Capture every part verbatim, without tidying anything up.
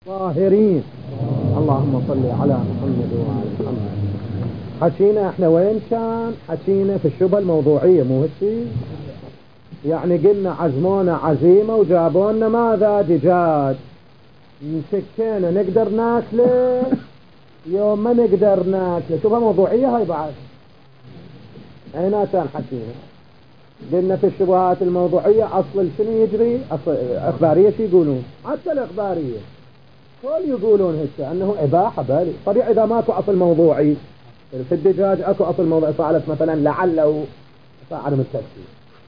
ظاهرين. اللهم صل على محمد وعلى محمد. حكينا احنا وين كان؟ حكينا في الشبهة الموضوعية، مو هالشي؟ يعني قلنا عزمونا عزيمة وجابونا ماذا؟ دجاج. مسكينا نقدر ناكله يوم ما نقدر ناكله. شبهة موضوعية هاي بعد. هنا كان حكينا قلنا في الشبهات الموضوعية أصل شنو يجري؟ أصل أخبارية شو يقولون؟ حتى الأخبارية كل يقولون هسه أنه إباحة. بالي طبيعي إذا ماكو أصل موضوعي في الدجاج أكو أصل موضوعي، فعلت مثلا لعله فعل التفسير.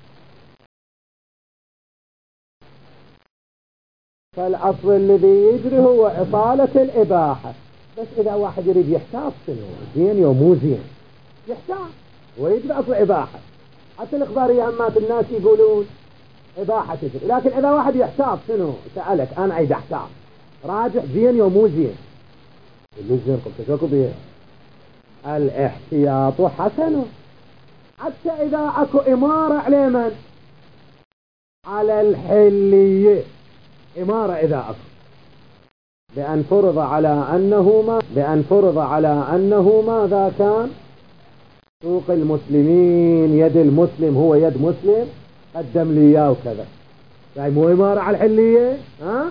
فالأصل الذي يجري هو إطالة الإباحة. بس إذا واحد يريد يحتاط شنو زين يو مو زين يحتاط ويجري أصل إباحة. حتى الإخبارية همات الناس يقولون إباحة تجري، لكن إذا واحد يحتاط شنو سألك أنا عيد أحتاط راجع زين يو مو زين؟ اللي زين قلت شوكو بيه الاحتياط حسن. حتى إذا أكو إمارة على من؟ على الحلية. إمارة إذا أكو بأن فرض على أنه ما بأن فرض على أنه ماذا كان؟ سوق المسلمين يد المسلم هو يد مسلم قدم لي إياه وكذا، يعني مو إمارة على الحلية. ها؟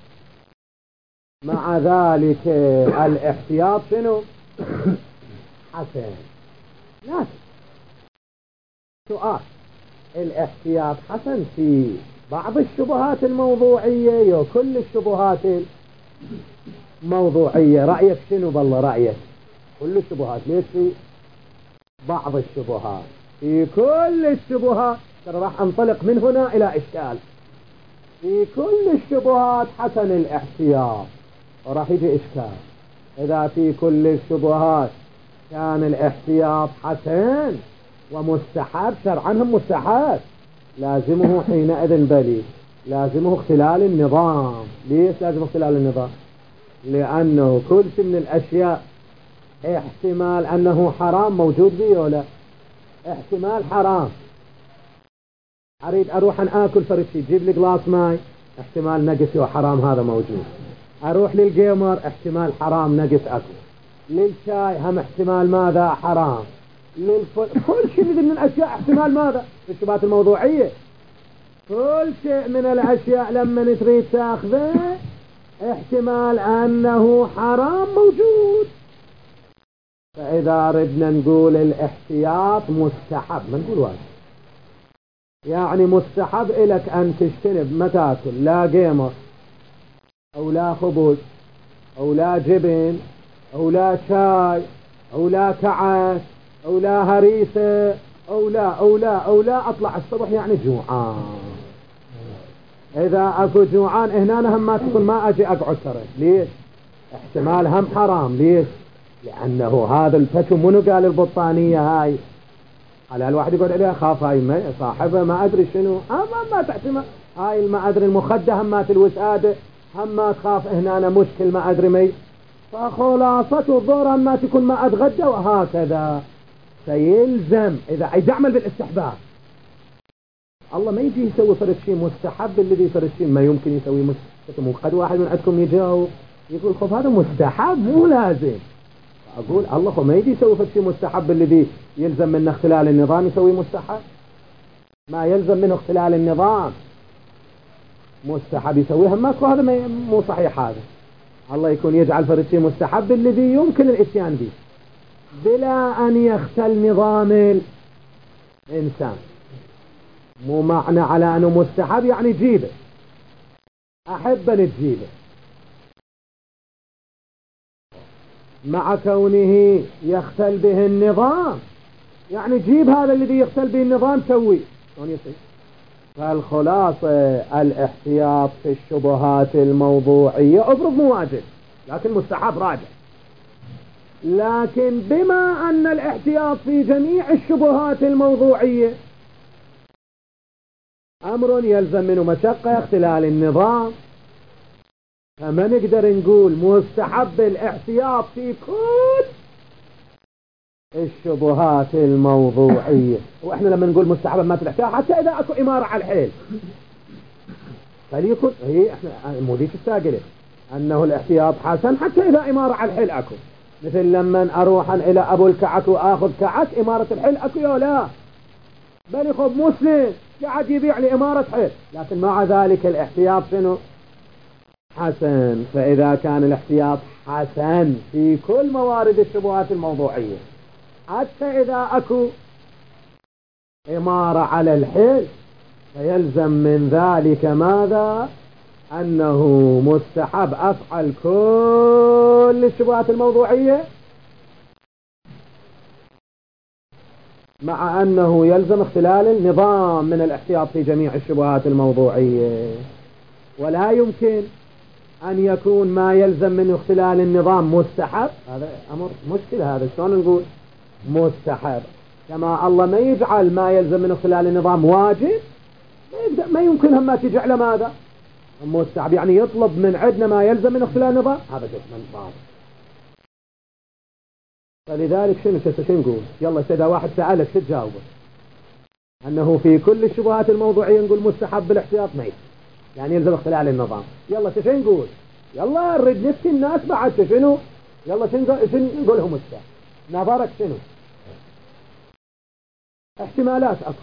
مع ذلك الاحتياط شنو؟ حسن. لكن سؤال، الاحتياط حسن في بعض الشبهات الموضوعية وكل الشبهات الموضوعية؟ رأيك شنو بالله؟ رأيك كل الشبهات ليش في بعض الشبهات؟ في كل الشبهات ترى راح انطلق من هنا إلى إشكال. في كل الشبهات حسن الاحتياط، وراح يجي إشكال. إذا في كل الشبهات كان الاحتياط حسن ومستحب شرعا، هم مستحب، لازمه حينئذ بلي لازمه اختلال النظام. ليش لازم اختلال النظام؟ لأنه كل شيء من الأشياء احتمال أنه حرام موجود فيه ولا احتمال حرام. أريد أروح أن آكل فرشي جيب لي جلاس ماي، احتمال نقص وحرام هذا موجود. أروح للجيمر احتمال حرام نقص أكل. للشاي هم احتمال ماذا؟ حرام. للفل... كل شيء من الأشياء احتمال ماذا؟ في الشبهات الموضوعية كل شيء من الأشياء لما تريد تأخذه احتمال أنه حرام موجود. فإذا ردنا نقول الاحتياط مستحب ما نقول واجب، يعني مستحب إلك أن تجتنب ما تاكل لا جيمر أو لا خبز أو لا جبن أو لا شاي أو لا كعك أو لا هريسة أو لا أو لا أو لا أطلع الصبح يعني جوعان. إذا أكو جوعان هنا هم ما تقول ما أجي أقعد ترى. ليش؟ احتمال هم حرام. ليش؟ لأنه هذا الفتو منو قال البطانية هاي؟ على الواحد يقول عليها خاف هاي ما صاحبها ما أدري شنو أما ما تحتمل هاي ما أدري المخدة هم ما الوسادة هم ما تخاف هنا مشكل ما أدري مي. فخلاصة الظهر هم ما تكون ما أتغدى وهكذا. سيلزم إذا عايز أعمل بالاستحباب الله ما يجي يسوي فرد شيء مستحب. الذي فرد شيء ما يمكن يسوي مستحب. قد واحد من عندكم يجاوب يقول خب هذا مستحب مو لازم. أقول الله خب ما يجي يسوي فرد شيء مستحب الذي يلزم منه اختلال النظام يسوي مستحب. ما يلزم منه اختلال النظام مستحب يسويها ماكو. هذا مو صحيح. هذا الله يكون يجعل فرد شيء مستحب الذي يمكن الاتيان به بلا أن يختل نظام الإنسان. مو معنى على أنه مستحب يعني جيبه أحب أن تجيبه مع كونه يختل به النظام يعني جيب هذا الذي يختل به النظام سوي. فالخلاصة الاحتياط في الشبهات الموضوعية أفرض مو واجب لكن مستحب راجع. لكن بما أن الاحتياط في جميع الشبهات الموضوعية أمر يلزم منه مشقة اختلال النظام، فما نقدر نقول مستحب الاحتياط في كل الشبهات الموضوعية. وإحنا لما نقول مستحب ما الاحتياط حتى إذا أكو إمارة على الحيل فليكن هي إحنا موديش الساقلة أنه الاحتياط حسن حتى إذا إمارة على الحل أكو، مثل لما أروح إلى أبو الكعك وآخذ كعك إمارة الحل أكو يا لا، بل يخب مسلم قاعد يبيع لي إمارة حل، لكن مع ذلك الاحتياط شنو؟ حسن. فإذا كان الاحتياط حسن في كل موارد الشبهات الموضوعية، حتى إذا أكو إمارة على الحل، فيلزم من ذلك ماذا؟ أنه مستحب أفعل كل الشبهات الموضوعية، مع أنه يلزم اختلال النظام من الاحتياط في جميع الشبهات الموضوعية. ولا يمكن أن يكون ما يلزم من اختلال النظام مستحب، هذا أمر مشكل. هذا شلون نقول مستحب؟ كما الله ما يجعل ما يلزم من اختلال النظام واجب، ما يمكن هم تجعل ماذا مستحب، يعني يطلب من عندنا ما يلزم من اختلال النظام، هذا جسم بعض. فلذلك شنو شنو نقول؟ يلا إذا واحد سألك شو تجاوبه؟ أنه في كل الشبهات الموضوعية نقول مستحب بالاحتياط ما يلزم، يعني يلزم اختلال النظام. يلا شنو نقول؟ يلا نريد نفتي الناس بعد شنو؟ يلا شنو نقول لهم الساعة؟ نظرك شنو؟ احتمالات أكثر.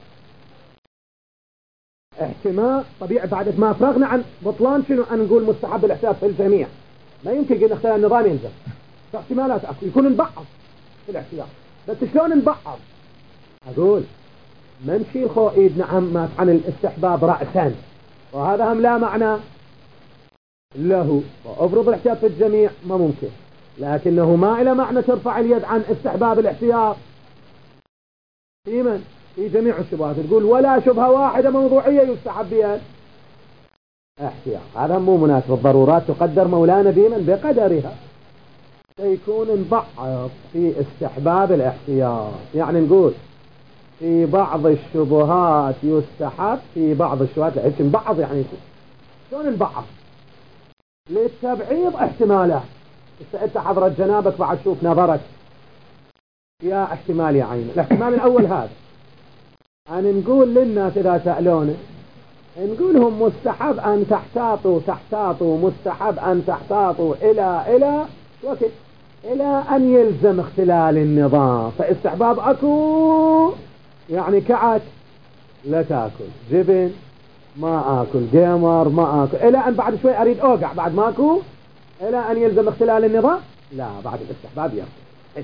احتمال طبيعي بعد ما فرغنا عن بطلان شنو أن نقول مستحب الاحتياط في الجميع، ما يمكن قلنا اختلال النظام يلزم. احتمالات أكثر يكون نبعض في الاحتياط، بس شلون نبعض؟ أقول ما نشيل خو ايدنا عن عن الاستحباب رأسا، وهذا هم لا معنى له، وأفرض الاحتياط في الجميع ما ممكن، لكنه ما إلى معنى ترفع اليد عن استحباب الاحتياط في من؟ في جميع الشبهات. تقول ولا شبهة واحدة موضوعية يستحب بها احتياط، هذا مو مناسب. الضرورات تقدر مولانا بمن بقدرها، فيكون انبعض في استحباب الاحتياط. يعني نقول في بعض الشبهات يستحب، في بعض الشبهات لا. انبعض يعني شلون انبعض؟ للتبعيض احتمالات. انت حضرت جنابك بعد شوف نظرك يا احتمال يا عين. الاحتمال الاول هذا أن نقول للناس إذا سألونا نقولهم مستحب أن تحتاطوا تحتاطوا مستحب أن تحتاطوا إلى إلى وقت إلى أن يلزم اختلال النظام. فاستحباب أكو يعني كعك لا تأكل، جبن ما أكل، جمر ما أكل، إلى أن بعد شوي أريد أوقع بعد ما أكو إلى أن يلزم اختلال النظام، لا بعد الاستحباب يأكل.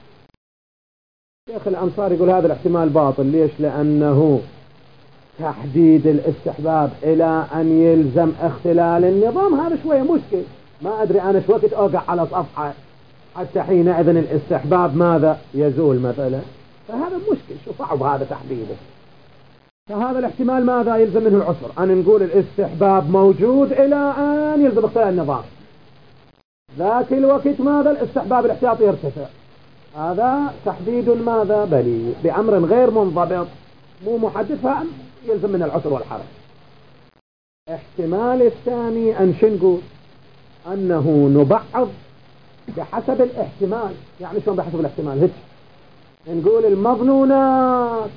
شيخ الأنصار يقول هذا الاحتمال باطل. ليش؟ لأنه تحديد الاستحباب إلى أن يلزم اختلال النظام هذا شوية مشكل. ما أدري أنا شو وقت أوقع على صفحة حتى حينئذ الاستحباب ماذا يزول مثلا، فهذا مشكل. شو صعب هذا تحديده. فهذا الاحتمال ماذا يلزم منه العسر، أن نقول الاستحباب موجود إلى أن يلزم اختلال النظام، ذاك الوقت ماذا الاستحباب الاحتياطي يرتفع. هذا تحديد ماذا بلي بأمر غير منضبط مو محدد، فهم يلزم من العسر والحرج. احتمال الثاني أن شنقول أنه نبعض بحسب الاحتمال. يعني شلون بحسب الاحتمال؟ هيك نقول المظنونات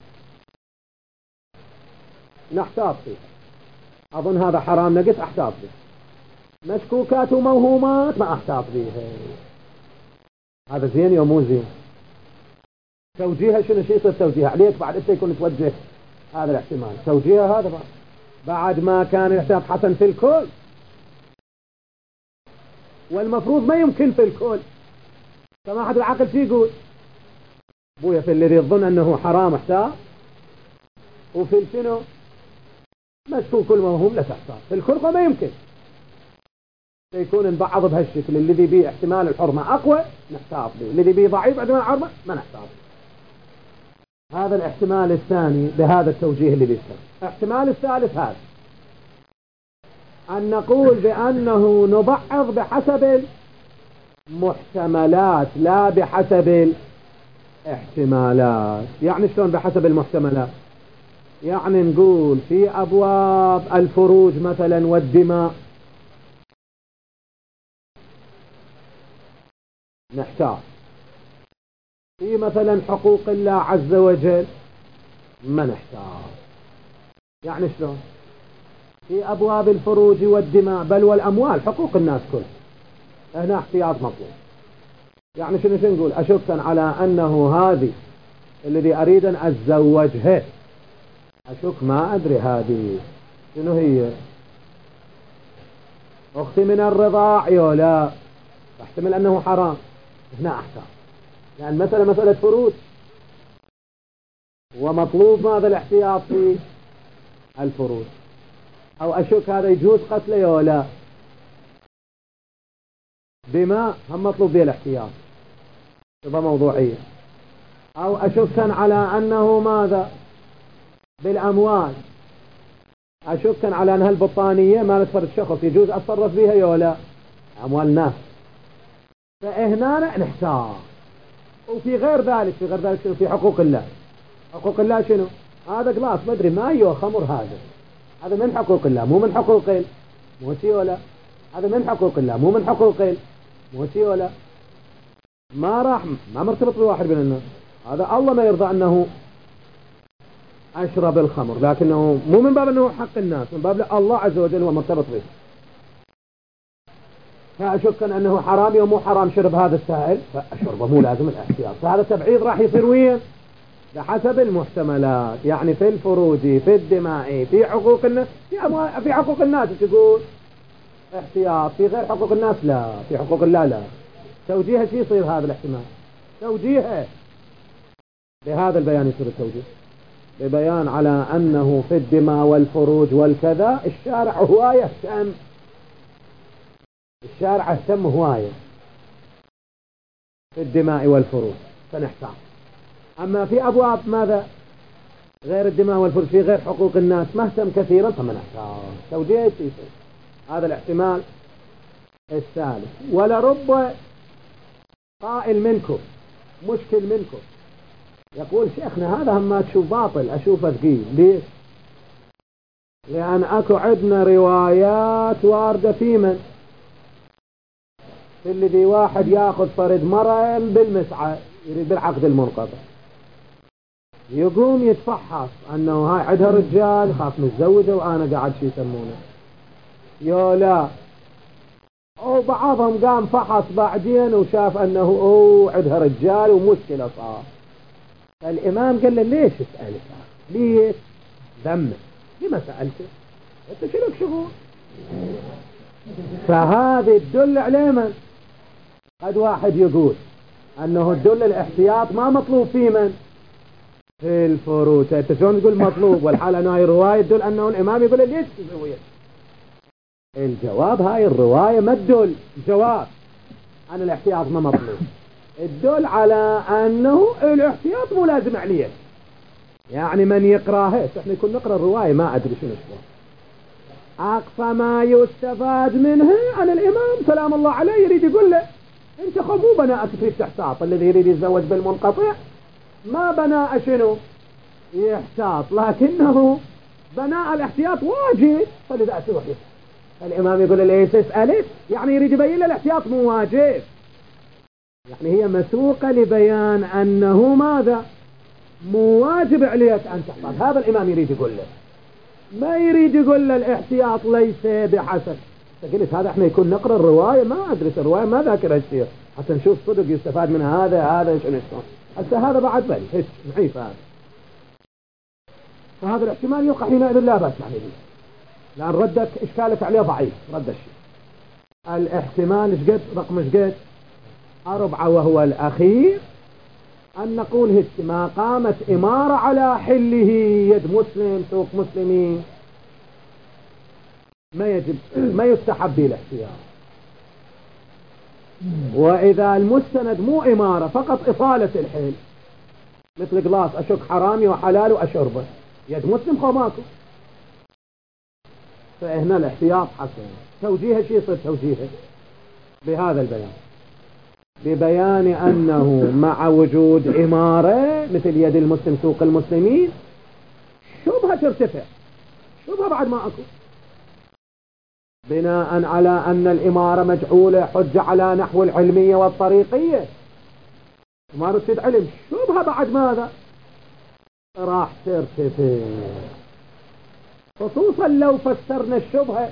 نحتاط فيها، أظن هذا حرام نقص أحتاط به، مشكوكات وموهومات ما أحتاط بها. هذا زين يا مو زين؟ توجيهها شنو شيء يصير توجيهها عليك بعد انت يكون توجه هذا الاحتمال توجيهها هذا بعد, بعد ما كان الاحتياط حسن في الكل، والمفروض ما يمكن في الكل. فما حد العقل شي يقول بويا في الذي يظن انه حرام احتاط، وفي الشنو مشكوك كل موهوم لا تحتاط، في الكل ما يمكن. يكون انبعض بهالشكل، الذي بيه احتمال الحرمة أقوى نحتاط به، الذي بيه ضعيف احتمال الحرمة ما نحتاط. هذا الاحتمال الثاني بهذا التوجيه اللي بيصير. الاحتمال الثالث هذا أن نقول بأنه نبعض بحسب المحتملات لا بحسب الاحتمالات. يعني شلون بحسب المحتملات؟ يعني نقول في أبواب الفروج مثلا والدماء نحتاط، في مثلا حقوق الله عز وجل ما نحتاط. يعني شلون؟ في أبواب الفروج والدماء بل والأموال، حقوق الناس كل هنا احتياط مطلوب. يعني شنو شنو نقول؟ أشكا على أنه هذه الذي أريد أن أتزوجها، أشك ما أدري هذه شنو هي، أختي من الرضاع يو لا، احتمل أنه حرام، هنا أحكام. يعني مثلا مسألة فروج ومطلوب ماذا الاحتياط في الفروج، أو أشك هذا يجوز قتله يو لا. دماء هم مطلوب به الاحتياط تبقى موضوعية. أو أشكا على أنه ماذا بالأموال، أشكا على أنها البطانية ما نتفرد شخص يجوز أتصرف بها يو لا، أموال الناس. فهنا نحتاج. وفي غير ذلك في غير ذلك شنو؟ في حقوق الله. حقوق الله شنو؟ هذا قلاص ما أدري ما يو خمر، هذا هذا من حقوق الله مو من حقوق موتي ولا، هذا من حقوق الله مو من حقوق موتي ولا، ما راح ما مرتبط بواحد من الناس. هذا الله ما يرضى أنه أشرب الخمر، لكنه مو من باب أنه حق الناس، من باب الله عز وجل هو مرتبط به. فأشك أنه حرام ومو حرام شرب هذا السائل، فأشربه مو لازم الاحتياط. فهذا تبعيض راح يصير وين بحسب المحتملات. يعني في الفروج في الدماء في حقوق الناس في, في حقوق الناس تقول احتياط، في غير حقوق الناس لا، في حقوق الله لا. توجيهه شو يصير هذا الاحتمال؟ توجيهه بهذا البيان يصير التوجيه ببيان على أنه في الدماء والفروج والكذا الشارع هواية اهتم، الشارع اهتم هواية في الدماء والفروج فنحتاج. أما في أبواب ماذا غير الدماء والفروج في غير حقوق الناس ما اهتم كثيرا فمنحتاج. توجيه يصير هذا الاحتمال الثالث. ولرب قائل منكم مشكل منكم يقول شيخنا هذا هم ما تشوف باطل أشوفه ثقيل. ليش؟ لأن أكو عندنا روايات واردة في من في الذي واحد ياخذ فرد مرة بالمسعى يريد بالعقد المنقطع يقوم يتفحص أنه هاي عندها رجال خاف متزوجة وأنا قاعد شي يسمونه يو لا، أو بعضهم قام فحص بعدين وشاف أنه أوه عندها رجال ومشكلة صار. الإمام قال له ليش اسألك؟ ليش ذمك؟ لما سألته؟ أنت شلك شغل؟ فهذه تدل عليه من؟ قد واحد يقول أنه تدل الاحتياط ما مطلوب في من؟ في الفروج. أنت شلون تقول مطلوب والحال أنه هاي الرواية تدل أنه الإمام يقول ليش تسويه؟ الجواب هاي الرواية ما تدل جواب أن الاحتياط ما مطلوب، تدل على أنه الاحتياط مو لازم عليه. يعني من يقرأها احنا يكون نقرأ الرواية ما أدري شنو اسمه. أقصى ما يستفاد منها أن الإمام سلام الله عليه يريد يقول له أنت خمو بناءك في تحتاط. الذي يريد يتزوج بالمنقطع ما بناء شنو يحتاط، لكنه بناء الاحتياط واجب فلذا أسوح يسأل. الإمام يقول ليش اسألت؟ يعني يريد يبين له الاحتياط مو واجب، يعني هي مسوقة لبيان أنه ماذا مو واجب عليك أن تحتاط. هذا الإمام يريد يقول له، ما يريد يقول له الاحتياط ليس بحسن. قلت هذا احنا يكون نقرأ الرواية ما أدرس الرواية ما ذاكر هالشيء حتى نشوف صدق يستفاد من هذا هذا شنو شلون حتى هذا بعد بل هيك نحيف هذا. فهذا الاحتمال يوقع حينئذ لا بأس عليه لأن ردك إشكالك عليه ضعيف. رد الشيء الاحتمال شقد رقم شقد أربعة وهو الأخير أن نقول هيك ما قامت إمارة على حله يد مسلم سوق مسلمين ما يجب ما يستحب الاحتياط. وإذا المستند مو إمارة فقط إطالة الحل مثل قلاص أشك حرامي وحلال وأشربه يد مسلم خماكو فهنا الاحتياط حسن. توجيه شيء يصير توجيهه بهذا البيان ببيان أنه مع وجود إمارة مثل يد المسلم سوق المسلمين شبهة ترتفع. شبهة بعد ما أكو بناء على أن الإمارة مجعولة حجة على نحو العلمية والطريقية إمارة تفيد علم. شبهة بعد ماذا راح ترتفع خصوصا لو فسرنا الشبهة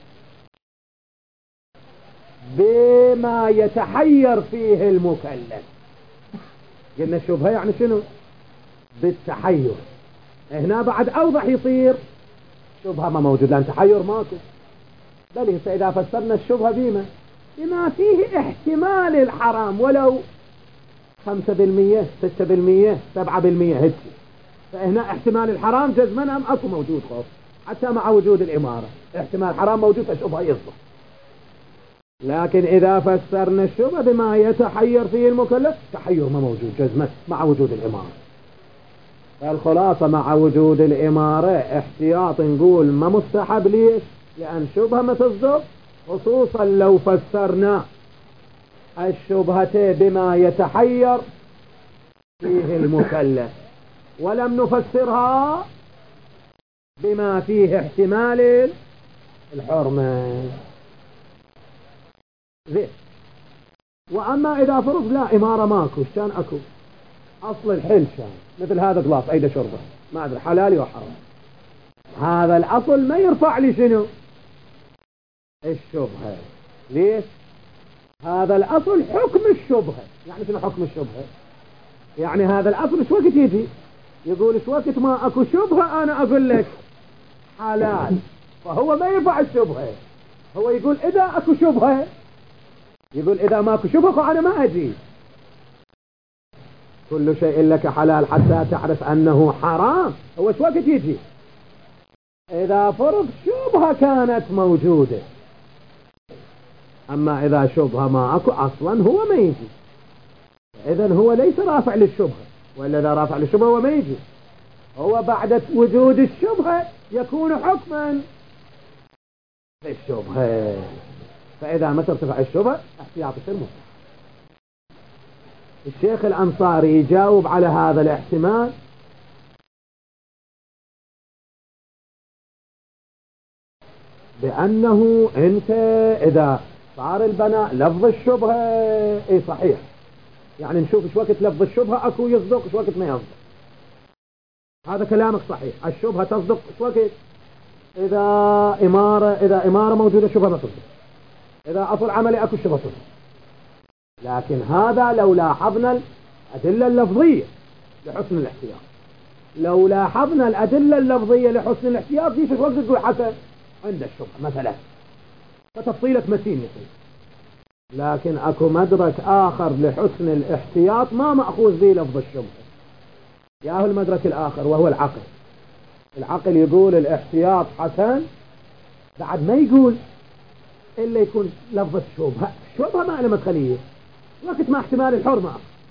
بما يتحير فيه المكلف. قلنا الشبهة يعني شنو؟ بالتحير. هنا بعد أوضح يصير شبهة ما موجود لأن تحير ماكو. بل إذا فسرنا الشبهة بما بما فيه احتمال الحرام ولو خمسة بالمية ستة بالمية سبعة بالمية هيك، فهنا احتمال الحرام جزما أم أكو موجود خوف حتى مع وجود الإمارة احتمال حرام موجود فالشبهة يصدق. لكن إذا فسرنا الشبهة بما يتحير فيه المكلف تحير ما موجود جزما مع وجود الإمارة. فالخلاصة مع وجود الإمارة احتياط نقول ما مستحب. ليش؟ لأن شبهة ما تصدق، خصوصا لو فسرنا الشبهة بما يتحير فيه المكلف ولم نفسرها بما فيه احتمال الحرمة. زين. وأما إذا فرض لا إمارة ماكو شان أكو أصل الحل شان مثل هذا غلاس أيده شربه ما أدري حلالي وحرام، هذا الأصل ما يرفع لي شنو الشبهة. ليش؟ هذا الأصل حكم الشبهة. يعني شنو حكم الشبهة؟ يعني هذا الأصل شو وقت يجي يقول شو وقت ما أكو شبهة أنا أقول لك حلال، فهو ما يرفع الشبهة. هو يقول إذا أكو شبهة، يقول إذا ما أكو شبهة أنا ما أجي. كل شيء لك حلال حتى تعرف أنه حرام. هو شو وقت يجي إذا فرض شبهة كانت موجودة. أما إذا شبهة ما أكو أصلا هو ما يجي. إذن هو ليس رافع للشبهة، وإلا إذا رافع للشبهة هو ما يجي. هو بعد وجود الشبهة يكون حكما في الشبهة. فإذا ما ترتفع الشبهة احتياط السلم. الشيخ الأنصاري يجاوب على هذا الاحتمال بأنه أنت إذا صار البناء لفظ الشبهة اي صحيح، يعني نشوف شو وقت لفظ الشبهة اكو يصدق شو وقت ما يصدق. هذا كلامك صحيح، الشبهة تصدق شو وقت إذا إمارة إذا إمارة موجودة شبهة ما تصدق، إذا أصل عملي اكو شبهة تصدق. لكن هذا لو لاحظنا الأدلة اللفظية لحسن الاحتياط، لو لاحظنا الأدلة اللفظية لحسن الاحتياط دي في وقت تقول حسن عند الشبهة مثلا، فتفصيلك متين يصير. لكن اكو مدرك آخر لحسن الاحتياط ما مأخوذ به لفظ الشبهة، ياهو المدرك الآخر وهو العقل. العقل يقول الاحتياط حسن بعد ما يقول إلا يكون لفظ الشبهة. الشبهة ما له مدخلية وقت ما احتمال الحرمة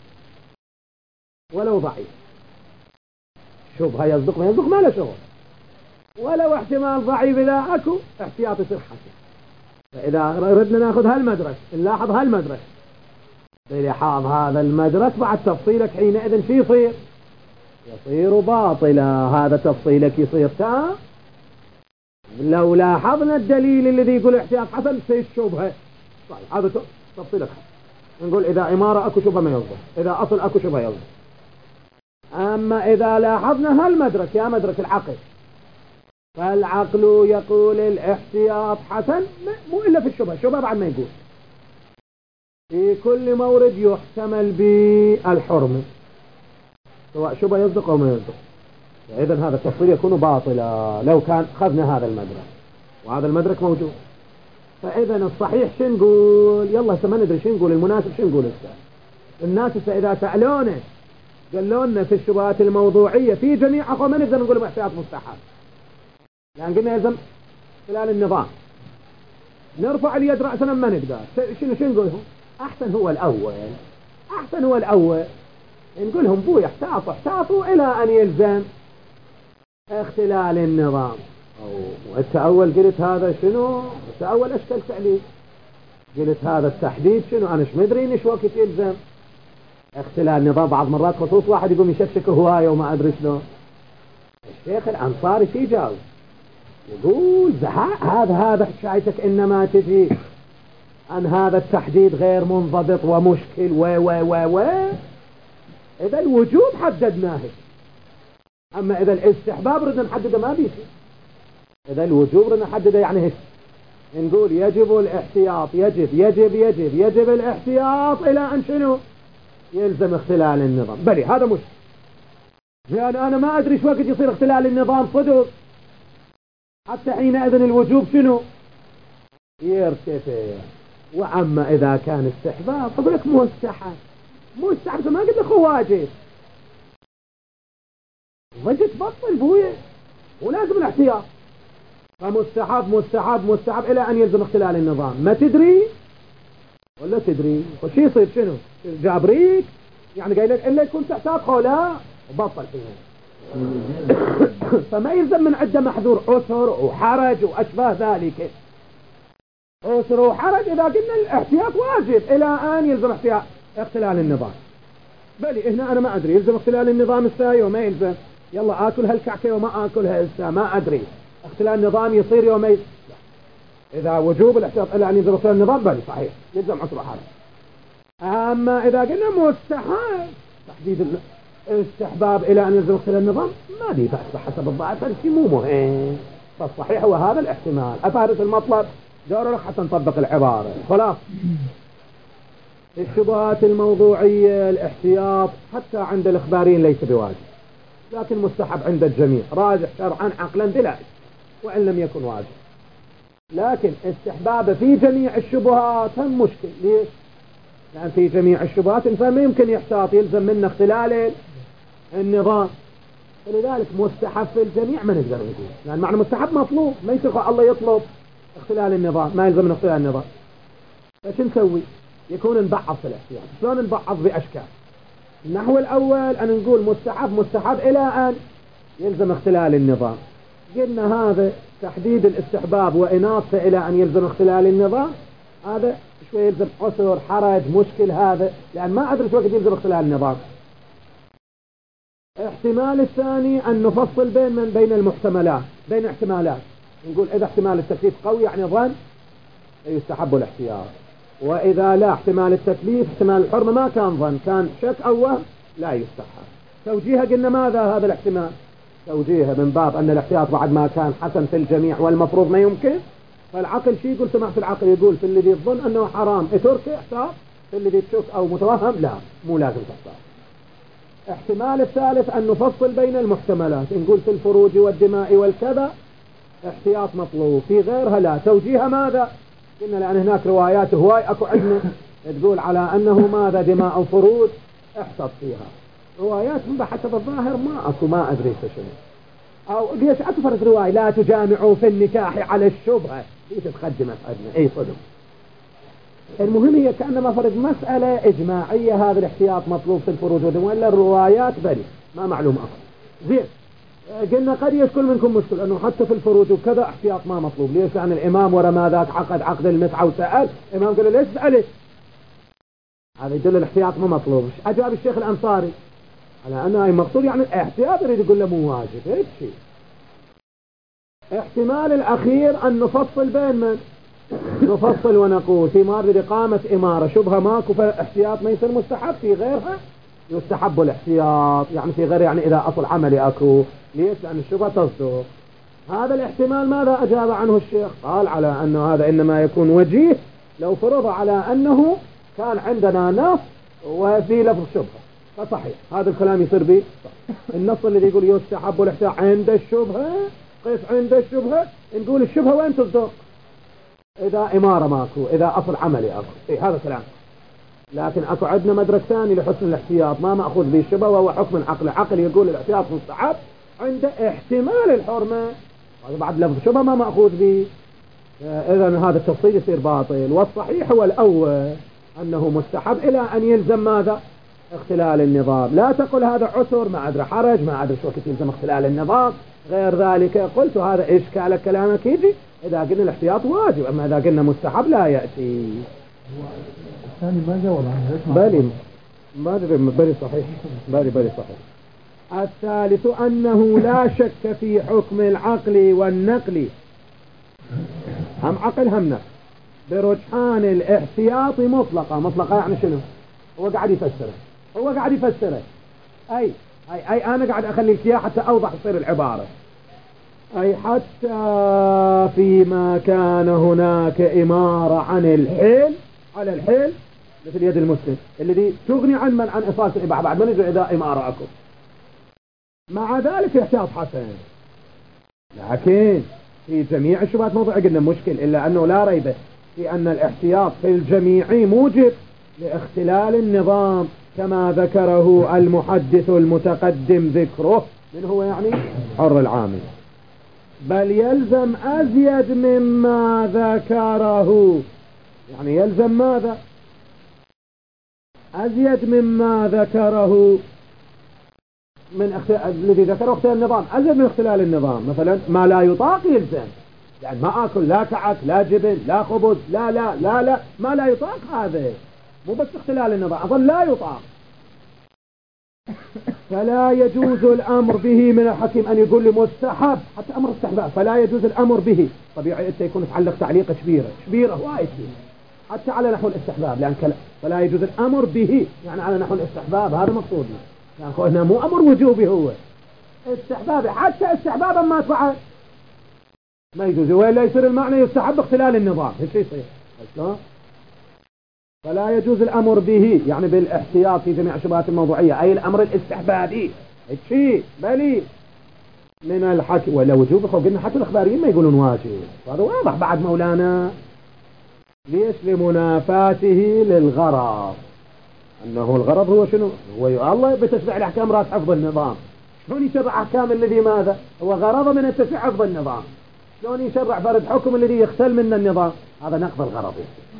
ولو ضعيف. شبهة يصدق ما يصدق ما له شغل، ولو احتمال ضعيف إذا اكو احتياط يصير حسن. فإذا ردنا ناخذ هالمدرك نلاحظ هالمدرك بلحاظ هذا المدرك بعد تفصيلك حينئذ شو يصير؟ يصير باطلا. هذا تفصيلك يصير تام لو لاحظنا الدليل الذي يقول احتياط حسن في الشبهة. طيب هذا تفصيلك نقول إذا عمارة أكو شبهة ما يصدق، إذا أصل أكو شبهة يصدق. أما إذا لاحظنا هالمدرك يا مدرك العقل، فالعقل يقول الاحتياط حسن مو إلا في الشبهة. الشبهة بعد ما يقول في كل مورد يحتمل بالحرمة سواء شبهة يصدق أو ما يصدق. إذن هذا التفصيل يكون باطلا لو كان أخذنا هذا المدرك وهذا المدرك موجود. فإذن الصحيح شو نقول؟ يلا ما ندري شو نقول، المناسب شو نقول السؤال. الناس إذا سألونا قالوا لنا في الشبهات الموضوعية في جميع أخوة ما نقدر نقول احتياط مستحب، يعني قلنا يلزم خلال النظام نرفع اليد رأسنا ما نقدر. شنو شنو نقولهم؟ أحسن هو الأول، أحسن هو الأول نقولهم بوي احتاطوا احتاطوا إلى أن يلزم اختلال النظام. أو وأنت أول قلت هذا شنو؟ أنت أول أشكلت عليه قلت هذا التحديد شنو؟ أنا مش مدري إيش وقت يلزم اختلال النظام. بعض مرات خصوص واحد يقوم يشكشك هواية وما أدري شلون. الشيخ الأنصاري في جاوب يقول زهاء هذا هذا حكايتك إنما تجي أن هذا التحديد غير منضبط ومشكل و و و و إذا الوجوب حددناه، أما إذا الاستحباب ردنا نحدده ما بيصير. إذا الوجوب نحدده يعني هيك، نقول يجب الاحتياط، يجب يجب يجب يجب الاحتياط إلى أن شنو يلزم اختلال النظام. بلي هذا مش لأن أنا ما أدري شو وقت يصير اختلال النظام صدق، حتى حينئذ الوجوب شنو يرتفع. وأما إذا كان استحباب أقول لك مستحب، مستحب ما قلت لك هو واجب، وجه تبطل بويا ولازم الاحتياط. فمستحب مستحب مستحب إلى أن يلزم اختلال النظام. ما تدري ولا تدري وش يصير شنو جابريك يعني قايل لك إلا يكون تحتاج خولا وبطل فيها. فما يلزم من عدة محذور عسر وحرج وأشباه ذلك. عسر وحرج إذا قلنا الاحتياط واجب إلى أن يلزم احتياط اختلال النظام. بلي هنا أنا ما أدري يلزم اختلال النظام الساي وما يلزم، يلا آكل هالكعكة وما آكلها الساي ما أدري اختلال النظام يصير يوم يلزم. إذا وجوب الاحتياط إلى أن يلزم اختلال النظام بلي صحيح يلزم عسر وحرج. أما إذا قلنا مستحب تحديد الاستحباب إلى أن يلزم اختلال النظام ما دي بأس بحسب الضعف، هذا شيء مو مهم. فالصحيح هو هذا الاحتمال. أفارس المطلب دور لك حتى نطبق العبارة خلاص. الشبهات الموضوعية الاحتياط حتى عند الإخباريين ليس بواجب، لكن مستحب عند الجميع، راجح شرعا عقلا بلا وإن لم يكن واجب. لكن استحباب في جميع الشبهات هم مشكل. ليش؟ لأن في جميع الشبهات إنسان ما يمكن يحتاط يلزم منه اختلال النظام، فلذلك مستحب في الجميع ما نقدر نقول، لأن معنى مستحب مطلوب، ما يصير الله يطلب اختلال النظام ما يلزم من اختلال النظام. فش نسوي؟ يكون نبعض في الاحتياط. شلون نبعض؟ بأشكال. النحو الأول أن نقول مستحب مستحب إلى أن يلزم اختلال النظام. قلنا هذا تحديد الاستحباب وإناثة إلى أن يلزم اختلال النظام، هذا شوي يلزم عسر حرج مشكل هذا، لأن ما أدري شو وقت يلزم اختلال النظام. احتمال الثاني أن نفصل بين من بين المحتملات، بين احتمالات، نقول إذا احتمال التكليف قوي يعني ظن يستحب الاحتياط، وإذا لا احتمال التكليف احتمال الحرمة ما كان ظن كان شك أو وهم لا يستحب. توجيهها قلنا ماذا هذا الاحتمال؟ توجيهها من باب أن الاحتياط بعد ما كان حسن في الجميع والمفروض ما يمكن، فالعقل شيء يقول سمعت العقل يقول في الذي يظن أنه حرام اتركه احتاط، في الذي تشك أو متوهم لا مو لازم تحتاط. احتمال الثالث أن نفصل بين المحتملات، نقول في الفروج والدماء والكذا احتياط مطلوب، في غيرها لا. توجيهها ماذا؟ قلنا لأن هناك روايات هواي أكو عندنا تقول على أنه ماذا دماء وفروج احتط فيها، روايات من حسب الظاهر ما أكو ما أدري شنو. أو ليش أكثر رواية لا تجامعوا في النكاح على الشبهة ليش تقدمت عندنا أي صدق. المهم هي كأنما فرض مسألة إجماعية هذا الاحتياط مطلوب في الفروج والدماء ولا الروايات بلي ما معلوم أكثر. زين قلنا قد يشكل منكم مشكل أنه حتى في الفروج وكذا احتياط ما مطلوب. ليش؟ لأن الإمام ورا ما ذاك عقد عقد المتعة وسأل الإمام قال له ليش سألت؟ هذا يدل الاحتياط ما مطلوب. أجاب الشيخ الأنصاري على أنه مقصود يعني الاحتياط يريد يقول له مو واجب هيك شيء. احتمال الأخير أن نفصل بين من نفصل ونقول في مارد إقامة إمارة شبهة ماكو فاحتياط ما يصير مستحب، في غيرها يستحب الاحتياط يعني في غير يعني إذا أصل عملي أكو. ليش؟ لأن الشبهة تصدق. هذا الاحتمال ماذا أجاب عنه الشيخ؟ قال على أنه هذا إنما يكون وجيه لو فرض على أنه كان عندنا نص وفي لفظ شبهة، فصحيح هذا الكلام يصير به النص الذي يقول يستحب الاحتياط عند الشبهة، قيس عند الشبهة نقول الشبهة وين تصدق؟ إذا إمارة ماكو، إذا أصل عملي أكو، إيه هذا كلام. لكن أكو عندنا مدرك ثاني لحسن الاحتياط ما مأخوذ به الشبهة وهو حكم العقل. عقل يقول الاحتياط مستحب عند احتمال الحرمة، هذا بعد لفظ شبهة ما مأخوذ به. إذن هذا التفصيل يصير باطل. والصحيح هو الأول أنه مستحب إلى أن يلزم ماذا؟ اختلال النظام. لا تقل هذا عسر ما أدري حرج ما أدري شو وقت يلزم اختلال النظام غير ذلك. قلت هذا إيش كالك كلامك يجي إذا قلنا الاحتياط واجب، أما إذا قلنا مستحب لا يأتي. الثاني ما جاوب عنه. بالي ما أدري بالي صحيح بالي بالي صحيح. الثالث أنه لا شك في حكم العقل والنقل، هم عقل هم نقل، برجحان الاحتياط مطلقة. مطلقة يعني شنو؟ هو قاعد يفسره هو قاعد يفسره أي أي أي أنا قاعد أخلي لك إياه حتى أوضح تصير العبارة. أي حتى فيما كان هناك إمارة عن الحيل على الحيل مثل يد المسلم الذي تغني عن من عن إصالة الإباحة بعد ما نزع إذا إمارة أكو، مع ذلك احتياط حسن. لكن في جميع الشبهات موضوع قلنا مشكل، إلا أنه لا ريب في أن الاحتياط في الجميع موجب لاختلال النظام كما ذكره المحدث المتقدم ذكره من هو يعني حر العامل، بل يلزم أزيد مما ذكره، يعني يلزم ماذا؟ أزيد مما ذكره من اختل... الذي ذكره اختلال النظام، أزيد من اختلال النظام. مثلا ما لا يطاق يلزم، يعني ما أكل لا كعك لا جبن لا خبز لا لا لا لا ما لا يطاق، هذا مو بس اختلال النظام أظن لا يطاق. فلا يجوز الأمر به من الحكيم أن يقول لي مستحب حتى أمر استحباب، فلا يجوز الأمر به. طبيعي أنت يكون تعلق تعليقة كبيرة كبيرة وايد حتى على نحو الاستحباب، لأن كلا فلا يجوز الأمر به يعني على نحو الاستحباب، هذا مقصودنا، يعني هنا مو أمر وجوبي، هو استحبابي، حتى استحبابا ما تفعل ما يجوز، ولا يصير المعنى يستحب اختلال النظام، هيك يصير شلون؟ فلا يجوز الأمر به يعني بالاحتياط في جميع الشبهات الموضوعية، أي الأمر الاستحبابي الشيء بلي من الحكي، ولا وجوب قلنا حتى الأخباريين ما يقولون واجب، هذا واضح بعد مولانا. ليش؟ لمنافاته للغرض، أنه الغرض هو شنو؟ هو الله بتشريع الأحكام راس حفظ النظام، شلون يشرع أحكام الذي ماذا؟ هو غرضه من التشريع حفظ النظام، شلون يشرع فرد حكم الذي يختل من النظام؟ هذا نقض الغرض.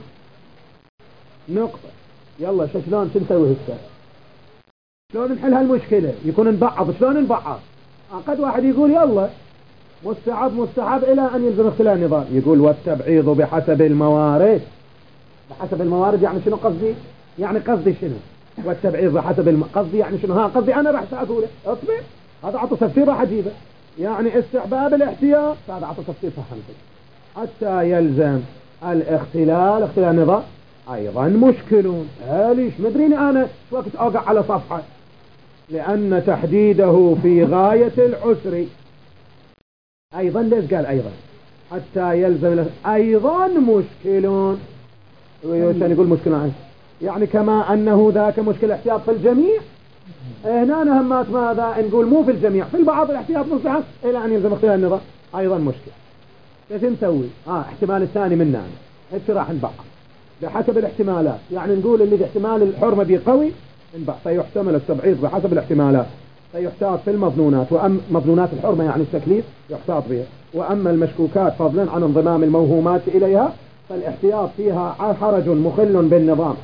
نقطة. يلا شلون تنسوي هسه؟ شلون نحل هالمشكلة؟ يكون نبعض، شلون نبعض؟ قد واحد يقول يلا مستحب مستحب إلى أن يلزم اختلال النظام، يقول والتبعيض بحسب الموارد. بحسب الموارد يعني شنو قصدي؟ يعني قصدي شنو؟ والتبعيض بحسب الم... قصدي يعني شنو؟ ها قصدي أنا راح أقوله اصبر، هذا عطوا تفسير راح أجيبه، يعني استحباب الاحتياط، هذا عطوا تفسير فهمتك. حتى يلزم الاختلال اختلال النظام أيضا مشكل. ليش مدريني أنا وقت أقع على صفحة، لأن تحديده في غاية العسر. أيضا ليش قال أيضا؟ حتى يلزم أيضا مشكل، عشان يقول مشكلة يعني كما أنه ذاك مشكل احتياط في الجميع، هنا نهمات ماذا نقول مو في الجميع، في البعض الاحتياط مستحب إلى أن يلزم اختلال النظام أيضا مشكل. كيف نسوي؟ آه احتمال الثاني منا هيك راح نبقى بحسب الاحتمالات، يعني نقول اللي احتمال الحرمة بيه قوي نبقى فيحتمل التبعيض بحسب الاحتمالات، فيحتاط في المظنونات، وأم مظنونات الحرمة يعني التكليف يحتاط بها، وأما المشكوكات فضلا عن انضمام الموهومات إليها فالاحتياط فيها حرج مخل بالنظام.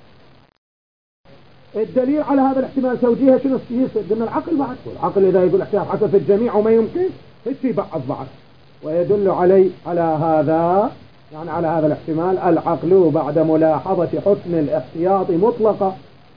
الدليل على هذا الاحتمال توجيهه شنو يصير؟ قلنا العقل بعد، والعقل إذا يقول احتياط حسب في الجميع وما يمكن هيك بعض بعض، ويدل عليه على هذا يعني على هذا الاحتمال العقل بعد ملاحظة حسن الاحتياط مطلقة،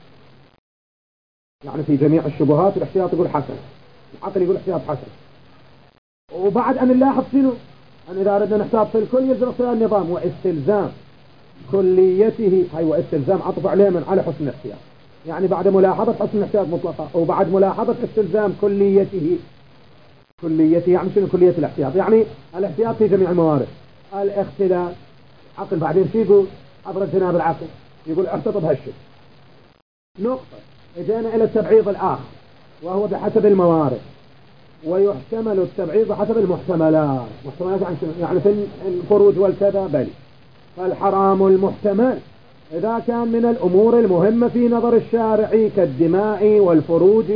يعني في جميع الشبهات الاحتياط يقول حسن، العقل يقول احتياط حسن، وبعد أن نلاحظ شنو؟ أن إذا أردنا نحتاط في الكل يلزم اختلال النظام واستلزام كليته، هاي واستلزام عطف عليه من على حسن الاحتياط، يعني بعد ملاحظة حسن الاحتياط مطلقة وبعد ملاحظة استلزام كليته. كليته يعني شنو كلية الاحتياط؟ يعني الاحتياط في جميع الموارد. الاختلاف عقل بعدين شو يقول؟ حضرة جناب العقل يقول احتط بهالشيء. نقطة. اجينا الى التبعيض الاخر وهو بحسب الموارد، ويحتمل التبعيض بحسب المحتملات. محتملات يعني شنو؟ يعني في الفروج والكذا بل فالحرام المحتمل اذا كان من الامور المهمة في نظر الشارع كالدماء والفروج،